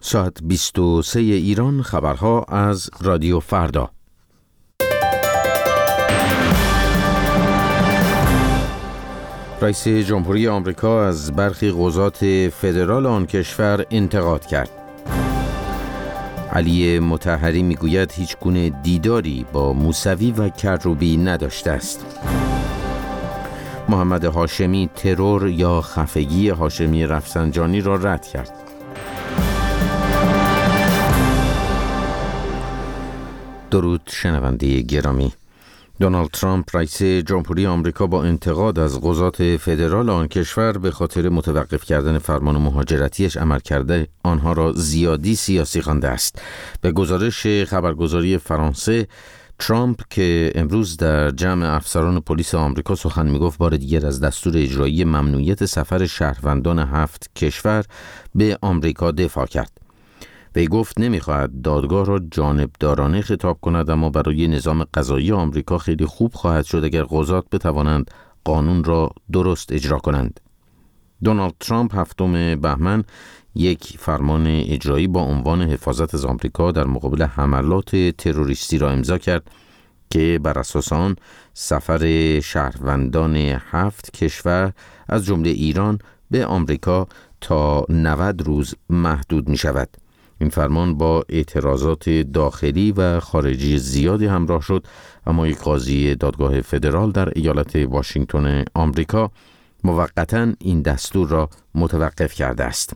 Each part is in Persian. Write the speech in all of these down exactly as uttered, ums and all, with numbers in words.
ساعت بیست و سه ایران، خبرها از رادیو فردا. رئیس جمهوری آمریکا از برخی قضات فدرال آن کشور انتقاد کرد. علی مطهری میگوید هیچ گونه دیداری با موسوی و کروبی نداشته است. محمد هاشمی ترور یا خفگی هاشمی رفسنجانی را رد کرد. درود شنونده گرامی. دونالد ترامپ رئیس جمهوری آمریکا با انتقاد از قضات فدرال آن کشور به خاطر متوقف کردن فرمان مهاجرتیش عمل کرده آنها را زیادی سیاسی خوانده است. به گزارش خبرگزاری فرانسه، ترامپ که امروز در جمع افسران پلیس آمریکا سخن میگفت، بار دیگر از دستور اجرایی ممنوعیت سفر شهروندان هفت کشور به آمریکا دفاع کرد. وی گفت نمیخواهد دادگاه را جانبدارانه خطاب کند، اما برای نظام قضایی آمریکا خیلی خوب خواهد شد اگر قضات بتوانند قانون را درست اجرا کنند. دونالد ترامپ هفتم بهمن یک فرمان اجرایی با عنوان حفاظت از آمریکا در مقابل حملات تروریستی را امضا کرد که بر اساس آن سفر شهروندان هفت کشور از جمله ایران به آمریکا تا نود روز محدود می شود. این فرمان با اعتراضات داخلی و خارجی زیادی همراه شد، اما یک قاضی دادگاه فدرال در ایالت واشنگتن آمریکا موقتاً این دستور را متوقف کرده است.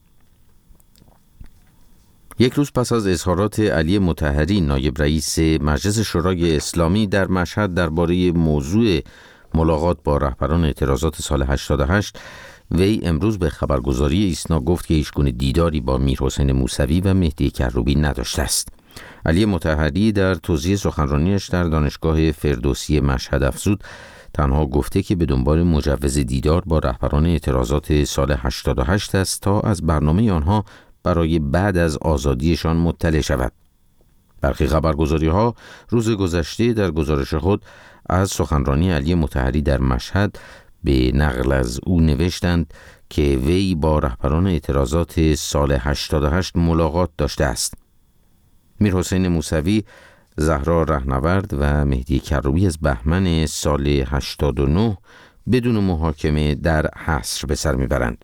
یک روز پس از اظهارات علی مطهری نایب رئیس مجلس شورای اسلامی در مشهد درباره موضوع ملاقات با رهبران اعتراضات سال هشتاد و هشت، وی امروز به خبرگزاری ایسنا گفت که هیچگونه دیداری با میرحسین موسوی و مهدی کروبی نداشته است. علی مطهری در توضیح سخنرانیش در دانشگاه فردوسی مشهد افزود تنها گفته که به دنبال مجوز دیدار با رهبران اعتراضات سال هشتاد و هشت است تا از برنامه آنها برای بعد از آزادیشان مطلع شود. برخی خبرگزاری‌ها روز گذشته در گزارش خود از سخنرانی علی مطهری در مشهد به نقل از او نوشتند که وی با رهبران اعتراضات سال هشتاد و هشت ملاقات داشته است. میرحسین موسوی، زهرا رهنورد و مهدی کروبی از بهمن سال هشتاد و نه بدون محاکمه در حصر به سر میبرند.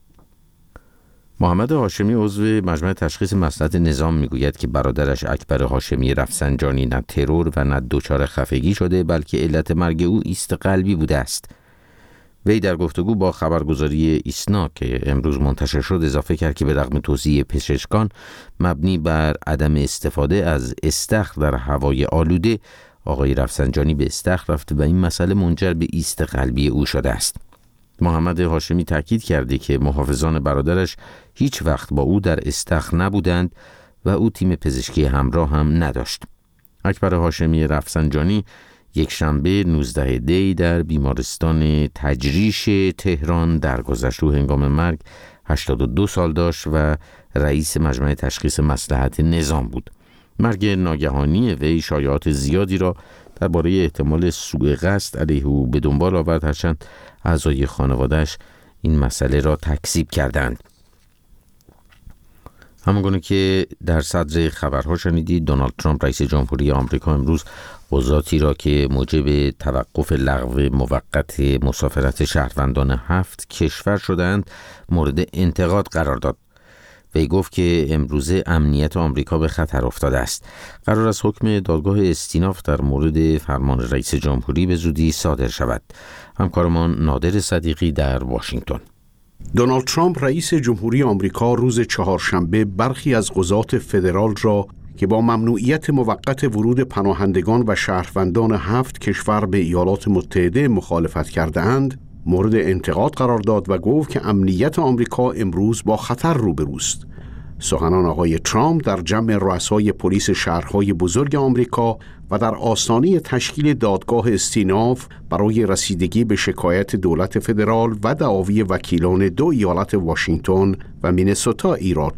محمد هاشمی عضو مجمع تشخیص مصلحت نظام میگوید که برادرش اکبر هاشمی رفسنجانی نه ترور و نه دچار خفگی شده، بلکه علت مرگ او ایست قلبی بوده است. وی در گفتگو با خبرگزاری ایسنا که امروز منتشر شد اضافه کرد که به رغم توصیه پزشکان مبنی بر عدم استفاده از استخر در هوای آلوده، آقای رفسنجانی به استخر رفت و این مسئله منجر به ایست قلبی او شده است. محمد هاشمی تاکید کرده که محافظان برادرش هیچ وقت با او در استخر نبودند و او تیم پزشکی همراه هم نداشت. اکبر هاشمی رفسنجانی یک شنبه نوزده دی در بیمارستان تجریش تهران درگذشت. او هنگام مرگ هشتاد و دو سال داشت و رئیس مجمع تشخیص مصلحت نظام بود. مرگ ناگهانی وی شایعات زیادی را درباره احتمال سوء قصد علیه او به دنبال آورد، هرچند اعضای خانواده‌اش این مسئله را تکذیب کردند. همانگونه که در صدر خبرها شنیدید، دونالد ترامپ رئیس جمهوری آمریکا امروز قضاتی را که موجب توقف لغو موقت مسافرت شهروندان هفت کشور شدند مورد انتقاد قرار داد. وی گفت که امروزه امنیت آمریکا به خطر افتاده است. قرار است حکم دادگاه استیناف در مورد فرمان رئیس جمهوری به زودی صادر شود. همکارمان نادر صدیقی در واشنگتن. دونالد ترامپ رئیس جمهوری آمریکا روز چهارشنبه برخی از قضات فدرال را که با ممنوعیت موقت ورود پناهندگان و شهروندان هفت کشور به ایالات متحده مخالفت کرده اند مورد انتقاد قرار داد و گفت که امنیت آمریکا امروز با خطر روبروست. سخنان آقای ترامپ در جمع رؤسای پلیس شهرهای بزرگ آمریکا و در آستانه تشکیل دادگاه استیناف برای رسیدگی به شکایت دولت فدرال و دعاوی وکیلان دو ایالت واشنگتن و مینسوتا ایراد شد.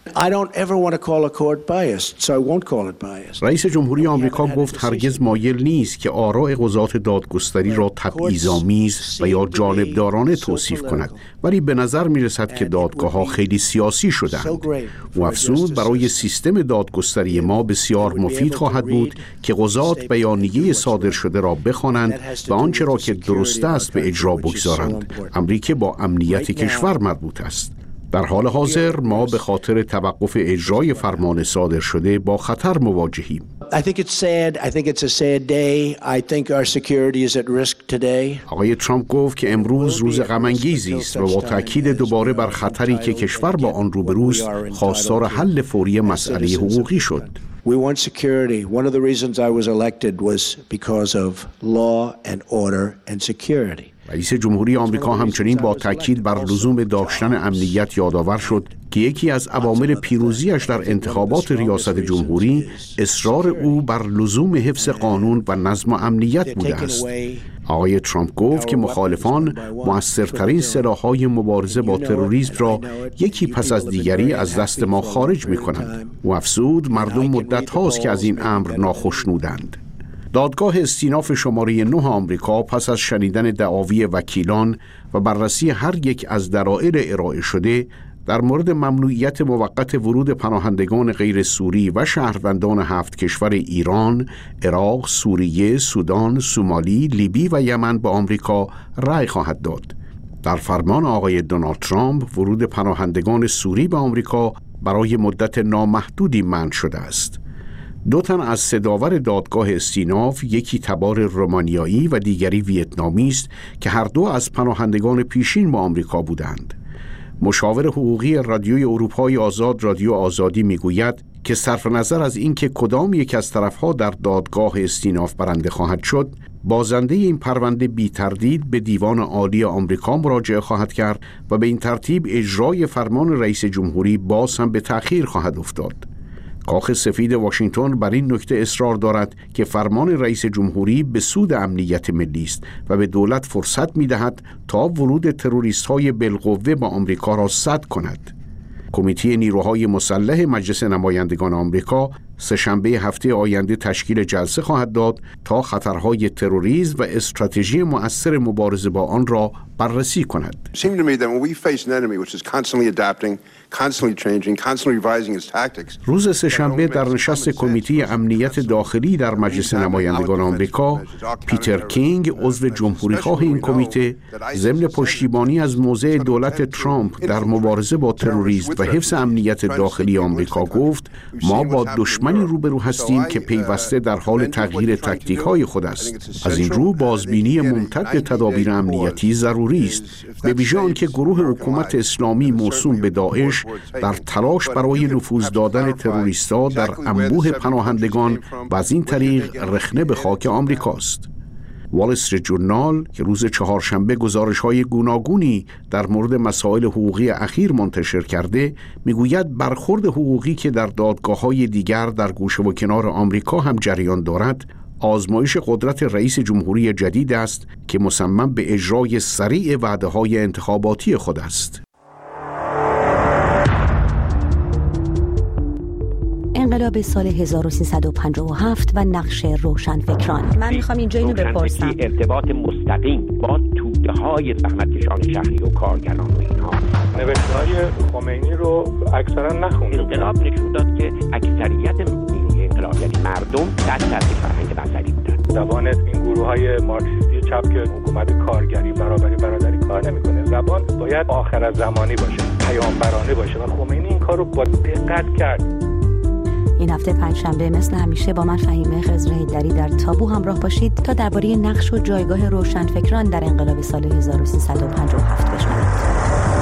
I don't ever want to call a court biased, so I won't call it biased. رئیس جمهوری آمریکا گفت هرگز مایل نیست که آراء قضات دادگستری را تبعیض‌آمیز و یا جانبدارانه توصیف کند، ولی به نظر می‌رسد که دادگاه‌ها خیلی سیاسی شدند. او افزود برای سیستم دادگستری ما بسیار مفید خواهد بود که قضات بیانیه صادر شده را بخوانند و آنچه را که درست است به اجرا بگذارند، امری که با امنیت کشور مربوط است. در حال حاضر ما به خاطر توقف اجرای فرمان صادر شده با خطر مواجهیم. I think it's sad. I think it's a sad day. I think our security is at risk today. آقای ترامپ گفت که امروز روز غم‌انگیزی است و با تاکید دوباره بر خطری که کشور با آن روبروست، خواستار حل فوری مسئله حقوقی شد. We want security. One of the reasons I was elected was because of law and order and security. رئیس جمهوری آمریکا همچنین با تاکید بر لزوم داشتن امنیت یادآور شد که یکی از عوامل پیروزیش در انتخابات ریاست جمهوری اصرار او بر لزوم حفظ قانون و نظم و امنیت بوده است. آقای ترامپ گفت که مخالفان مؤثرترین سلاح‌های مبارزه با تروریسم را یکی پس از دیگری از دست ما خارج می‌کنند. او افزود مردم مدت هاست که از این امر ناخشنودند. دادگاه استیناف شماره نه آمریکا پس از شنیدن دعاوی وکیلان و بررسی هر یک از دلایل ارائه شده در مورد ممنوعیت موقت ورود پناهندگان غیر سوری و شهروندان هفت کشور ایران، عراق، سوریه، سودان، سومالی، لیبی و یمن به آمریکا رأی خواهد داد. در فرمان آقای دونالد ترامپ ورود پناهندگان سوری به آمریکا برای مدت نامحدودی منع شده است. دو تن از سه داور دادگاه استیناف، یکی تبار رومانیایی و دیگری ویتنامی است که هر دو از پناهندگان پیشین به آمریکا بودند. مشاور حقوقی رادیوی اروپای آزاد رادیو آزادی میگوید که صرف نظر از اینکه کدام یک از طرفها در دادگاه استیناف برنده خواهد شد، بازنده این پرونده بی تردید به دیوان عالی آمریکا مراجعه خواهد کرد و به این ترتیب اجرای فرمان رئیس جمهوری باز هم به تأخیر خواهد افتاد. کاخ سفید واشنگتن بر این نکته اصرار دارد که فرمان رئیس جمهوری به سود امنیت ملی است و به دولت فرصت می‌دهد تا ورود تروریست‌های بالقوه به آمریکا را سد کند. کمیته نیروهای مسلح مجلس نمایندگان آمریکا سه‌شنبه هفته آینده تشکیل جلسه خواهد داد تا خطرهای تروریسم و استراتژی مؤثر مبارزه با آن را بررسی کند. روز سه‌شنبه در نشست کمیته امنیت داخلی در مجلس نمایندگان آمریکا، پیتر کینگ، عضو جمهوری‌خواه این کمیته، ضمن پشتیبانی از موضع دولت ترامپ در مبارزه با تروریسم و حفظ امنیت داخلی آمریکا گفت: ما با دشمنی روبرو هستیم که پیوسته در حال تغییر تاکتیک‌های خود است. از این رو بازبینی ممتد تدابیر امنیتی ضروری است، به ویژه آنکه گروه حکومت اسلامی موسوم به داعش در تلاش برای نفوذ دادن تروریست‌ها در انبوه پناهندگان و از این طریق رخنه به خاک آمریکاست. وال استریت ژورنال که روز چهارشنبه گزارش‌های گوناگونی در مورد مسائل حقوقی اخیر منتشر کرده، میگوید برخورد حقوقی که در دادگاه‌های دیگر در گوشه و کنار آمریکا هم جریان دارد، آزمایش قدرت رئیس جمهوری جدید است که مصمم به اجرای سریع وعده‌های انتخاباتی خود است. انقلاب سال هزار و سیصد و پنجاه و هفت و نقش روشنفکران. من میخوام اینجا اینو بپرسم. ارتباط مستقیم با توده‌های زحمتکشان شهری و کارگران و اینها. نوشته‌های خمینی رو اکثرا نخوندم. انقلاب نشون داد که اکثریت نیروی انقلاب یعنی مردم در سطح فرهنگ بصری بودن. زبان این گروه‌های مارکسیستی چپ که حکومت کارگری برابری برادری کار نمی‌کنه. زبان باید آخر زمانی باشه، پیامبرانه باشه و خمینی این کارو با دقت کرد. این هفته پنجشنبه مثل همیشه با من فهیمه خضر حیدری در تابو همراه باشید تا درباره نقش و جایگاه روشنفکران در انقلاب سال هزار و سیصد و پنجاه و هفت بشنوید.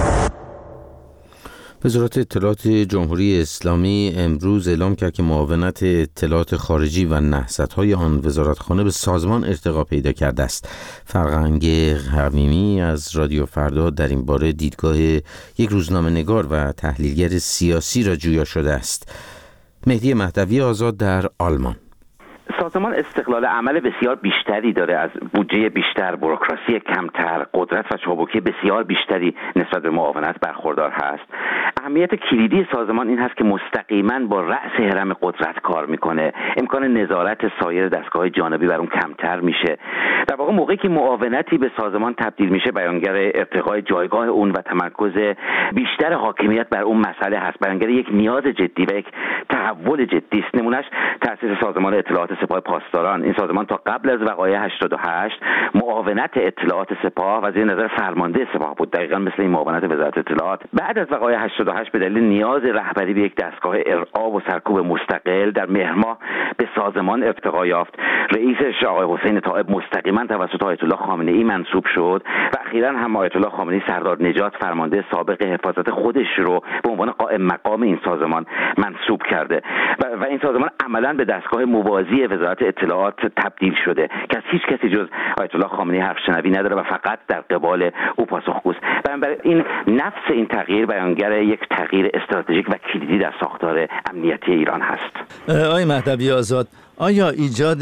وزارت اطلاعات جمهوری اسلامی امروز اعلام کرد که معاونت اطلاعات خارجی و نهضت‌های آن وزارتخانه به سازمان ارتقا پیدا کرده است. فرهنگ حمیمی از رادیو فردا در این باره دیدگاه یک روزنامه‌نگار و تحلیلگر سیاسی را جویا شده است. مهدی مهدوی آزاد در آلمان. سازمان استقلال عمل بسیار بیشتری داره، از بودجه بیشتر، بوروکراسی کمتر، قدرت و چابکی بسیار بیشتری نسبت به معاونت برخوردار هست. اهمیت کلیدی سازمان این هست که مستقیما با رأس هرم قدرت کار میکنه، امکان نظارت سایر دستگاه جانبی بر اون کمتر میشه. در واقع موقعی که معاونتی به سازمان تبدیل میشه، بیانگر ارتقای جایگاه اون و تمرکز بیشتر حاکمیت بر اون مسئله هست، بیانگر یک نیاز جدی و یک تحول جدی است. نمونهش تأسیس سازمان اطلاعات سپاه پاسداران. این سازمان تا قبل از وقایع هشتاد و هشت معاونت اطلاعات سپاه و زیر نظر فرمانده سپاه بود، دقیقاً مثل این معاونت وزارت اطلاعات. بعد از وقایع هشتاد و هشت به دلیل نیاز رهبری به یک دستگاه ارعا و سرکوب مستقل در مهر ماه به سازمان ارتقا یافت. رئیسش آقای حسین طائب مستقیما توسط آیت الله خامنه ای منصوب شد و اخیراً هم آیت الله خامنه ای سردار نجات فرمانده سابق حفاظت خودش رو به عنوان قائم مقام این سازمان منصوب کرده و, و این سازمان عملاً به دستگاه موازی وزارت اطلاعات تبدیل شده که از هیچ کسی جز آیت الله خامنه ای حرف شنوی نداره و فقط در قبال او پاسخگوست. بنابراین این نفس این تغییر بیانگر یک تغییر استراتژیک و کلیدی در ساختار امنیتی ایران هست. آقای مهدوی آزاد، آیا ایجاد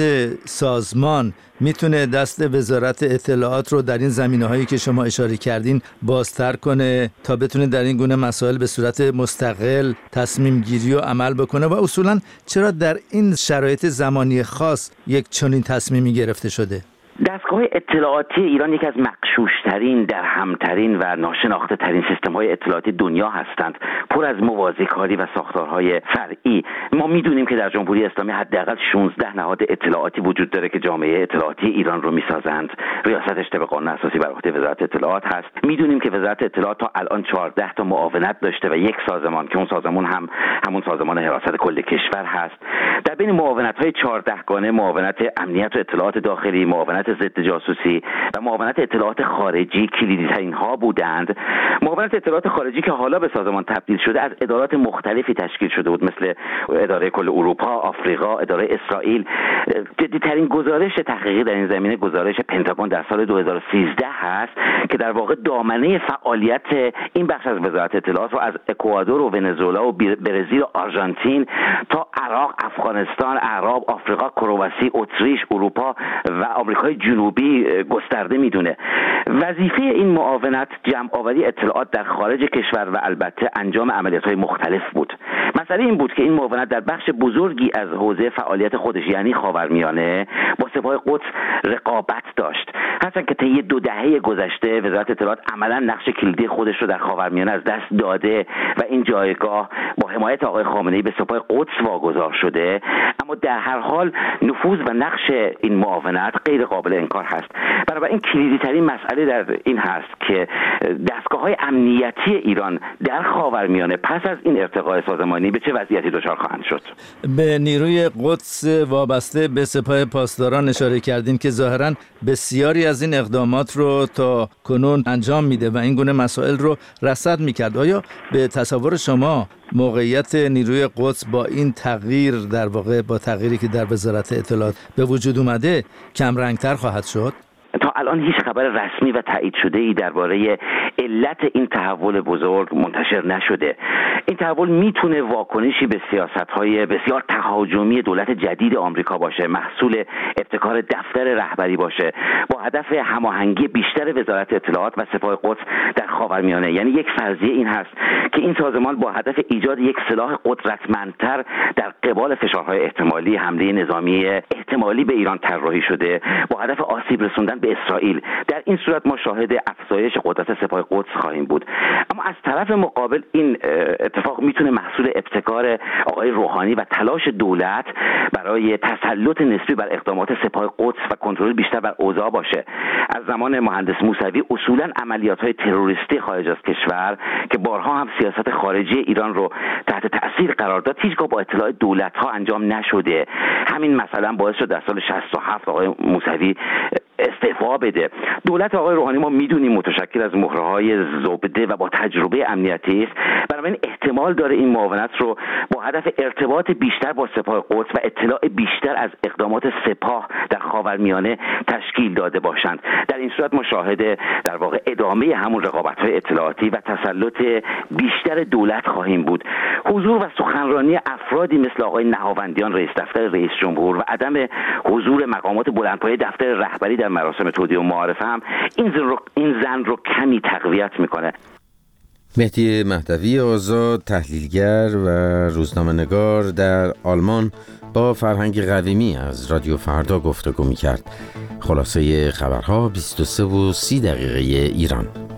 سازمان میتونه دست وزارت اطلاعات رو در این زمینه‌هایی که شما اشاره کردین بازتر کنه تا بتونه در این گونه مسائل به صورت مستقل تصمیم گیری و عمل بکنه و اصولاً چرا در این شرایط زمانی خاص یک چنین تصمیمی گرفته شده؟ دستگاه اطلاعاتی ایران یکی از مغشوش‌ترین، درهم‌ترین و ناشناخته‌ترین سیستم‌های اطلاعاتی دنیا هستند، پر از موازیکاری و ساختارهای فرعی. ما می‌دونیم که در جمهوری اسلامی حداقل شانزده نهاد اطلاعاتی وجود داره که جامعه اطلاعاتی ایران رو می‌سازند. ریاستش طبق قانون اساسی بر عهده وزارت اطلاعات هست. می‌دونیم که وزارت اطلاعات تا الان چهارده تا معاونت داشته و یک سازمان که اون سازمان هم همون سازمان حراست کل کشور هست. در بین معاونت‌های چهارده گانه معاونت امنیت و اطلاعات داخلی، معاونت ضد جاسوسی و معاونت اطلاعات خارجی کلیدی‌ترین ها بودند. معاونت اطلاعات خارجی که حالا به سازمان تبدیل شده از ادارات مختلفی تشکیل شده بود، مثل اداره کل اروپا، آفریقا، اداره اسرائیل. جدی‌ترین گزارش تحقیقی در این زمینه گزارش پنتاگون در سال دو هزار و سیزده هست که در واقع دامنه فعالیت این بخش از وزارت اطلاعات رو از اکوادور و ونزوئلا و برزیل و آرژانتین تا عراق، افغانستان، اعراب، آفریقا، کرواسی، اتریش، اروپا و آمریکای جنوبی گسترده میدونه. وظیفه این معاونت جمع‌آوری اطلاعات در خارج کشور و البته انجام عملیات‌های مختلف بود. مسئله این بود که این معاونت در بخش بزرگی از حوزه فعالیت خودش یعنی خاورمیانه با سپاه قدس رقابت داشت. هرچند که طی دو دهه گذشته وزارت اطلاعات عملاً نقش کلیدی خودش رو در خاورمیانه از دست داده و این جایگاه با حمایت آقای خامنه‌ای به سپاه قدس واگذار شده، اما در هر حال نفوذ و نقش این معاونت غیر قابل انکار هست. بنابراین کلیدی ترین مسئله در این هست که دستگاه‌های امنیتی ایران در خاورمیانه پس از این ارتقاء سازمانی به چه وضعیتی دچار خواهند شد. به نیروی قدس وابسته به سپاه پاسداران اشاره کردین که ظاهراً بسیاری از این اقدامات رو تا کنون انجام میده و این گونه مسائل رو رصد میکرد. آیا به تصور شما موقعیت نیروی قدس با این تغییر، در واقع با تغییری که در وزارت اطلاعات به وجود اومده، کم رنگتر خواهد شد؟ تا الان هیچ خبر رسمی و تایید شده ای درباره علت این تحول بزرگ منتشر نشده. این تحول میتونه واکنشی به سیاست‌های بسیار تهاجمی دولت جدید آمریکا باشه، محصول ابتکار دفتر رهبری باشه با هدف هماهنگی بیشتر وزارت اطلاعات و سپاه قدس در خاورمیانه. یعنی یک فرضیه این هست که این سازمان با هدف ایجاد یک سلاح قدرتمندتر در قبال فشارهای احتمالی حمله نظامی احتمالی به ایران طراحی شده با هدف آسیب رسوندن به اسرائیل. در این صورت ما شاهد افزایش قدرت سپاه قدس خواهیم بود. اما از طرف مقابل این اتفاق میتونه محصول ابتکار آقای روحانی و تلاش دولت برای تسلط نسبی بر اقدامات سپاه قدس و کنترل بیشتر بر اوضاع باشه. از زمان مهندس موسوی اصولا عملیات‌های تروریستی خارج از کشور که بارها هم سیاست خارجی ایران رو تحت تأثیر قرار داد هیچگاه با اطلاع دولت‌ها انجام نشده. همین مثلا باعث شد در سال شصت و هفت آقای موسوی استعفا بده. دولت آقای روحانی ما میدونیم متشکل از مهره‌های زبده و با تجربه امنیتی است. بنابراین احتمال احتمال داره این معاونت رو با هدف ارتباط بیشتر با سپاه قدس و اطلاع بیشتر از اقدامات سپاه در خاورمیانه تشکیل داده باشند. در این صورت ما شاهد در واقع ادامه همون رقابت‌های اطلاعاتی و تسلط بیشتر دولت خواهیم بود. حضور و سخنرانی افرادی مثل آقای نهاوندیان رئیس دفتر رئیس جمهور و عدم حضور مقامات بلندپایه دفتر رهبری در مراسم تودیع و معارفه هم این زن رو این زن رو کمی تقویت میکنه. مهدی مهدوی آزاد، تحلیلگر و روزنامه‌نگار در آلمان، با فرهنگ قویمی از رادیو فردا گفتگو می‌کرد. خلاصه خبرها بیست و سه و سی دقیقه ایران.